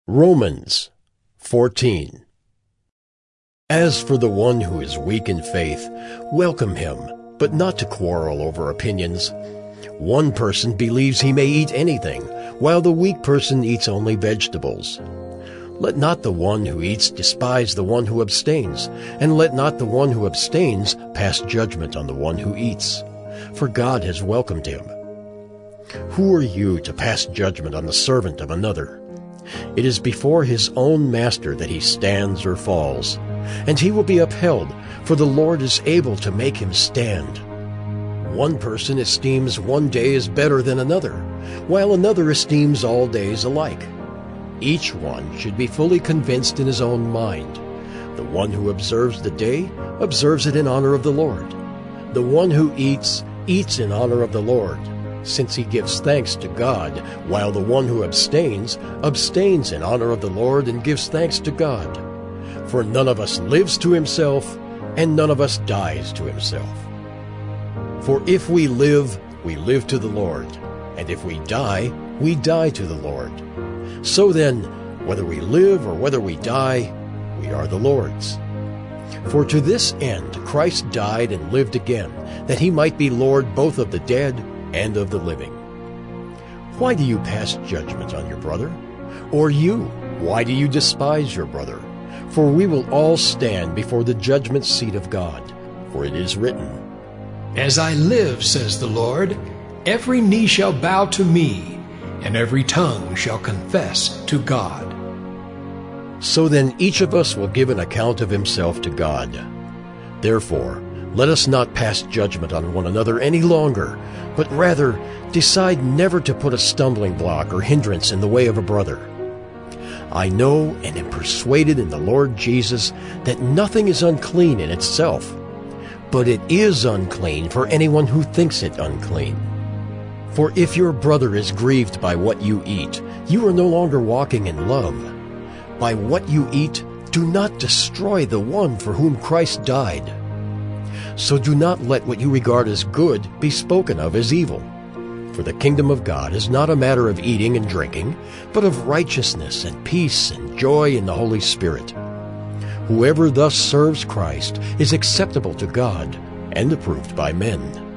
Romans 14. As for the one who is weak in faith, welcome him, but not to quarrel over opinions. One person believes he may eat anything, while the weak person eats only vegetables. Let not the one who eats despise the one who abstains, and let not the one who abstains pass judgment on the one who eats, for God has welcomed him. Who are you to pass judgment on the servant of another? It is before his own master that he stands or falls, and he will be upheld, for the Lord is able to make him stand. One person esteems one day as better than another, while another esteems all days alike. Each one should be fully convinced in his own mind. The one who observes the day observes it in honor of the Lord. The one who eats, eats in honor of the Lord, since he gives thanks to God, while the one who abstains, abstains in honor of the Lord and gives thanks to God. For none of us lives to himself, and none of us dies to himself. For if we live to the Lord, and if we die to the Lord. So then, whether we live or whether we die, we are the Lord's. For to this end Christ died and lived again, that he might be Lord both of the dead and of the living. Why do you pass judgment on your brother? Or you, why do you despise your brother? For we will all stand before the judgment seat of God. For it is written, As I live, says the Lord, every knee shall bow to me, and every tongue shall confess to God. So then each of us will give an account of himself to God. Therefore, let us not pass judgment on one another any longer, but rather decide never to put a stumbling block or hindrance in the way of a brother. I know and am persuaded in the Lord Jesus that nothing is unclean in itself, but it is unclean for anyone who thinks it unclean. For if your brother is grieved by what you eat, you are no longer walking in love. By what you eat, do not destroy the one for whom Christ died. So do not let what you regard as good be spoken of as evil. For the kingdom of God is not a matter of eating and drinking, but of righteousness and peace and joy in the Holy Spirit. Whoever thus serves Christ is acceptable to God and approved by men.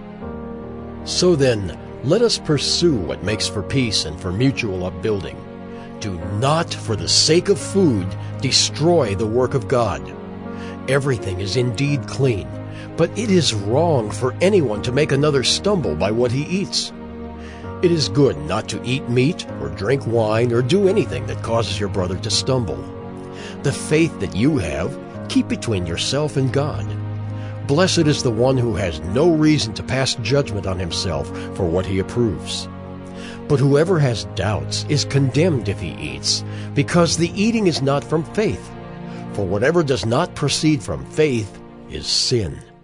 So then, let us pursue what makes for peace and for mutual upbuilding. Do not, for the sake of food, destroy the work of God. Everything is indeed clean, but it is wrong for anyone to make another stumble by what he eats. It is good not to eat meat or drink wine or do anything that causes your brother to stumble. The faith that you have, keep between yourself and God. Blessed is the one who has no reason to pass judgment on himself for what he approves. But whoever has doubts is condemned if he eats, because the eating is not from faith. For whatever does not proceed from faith is sin.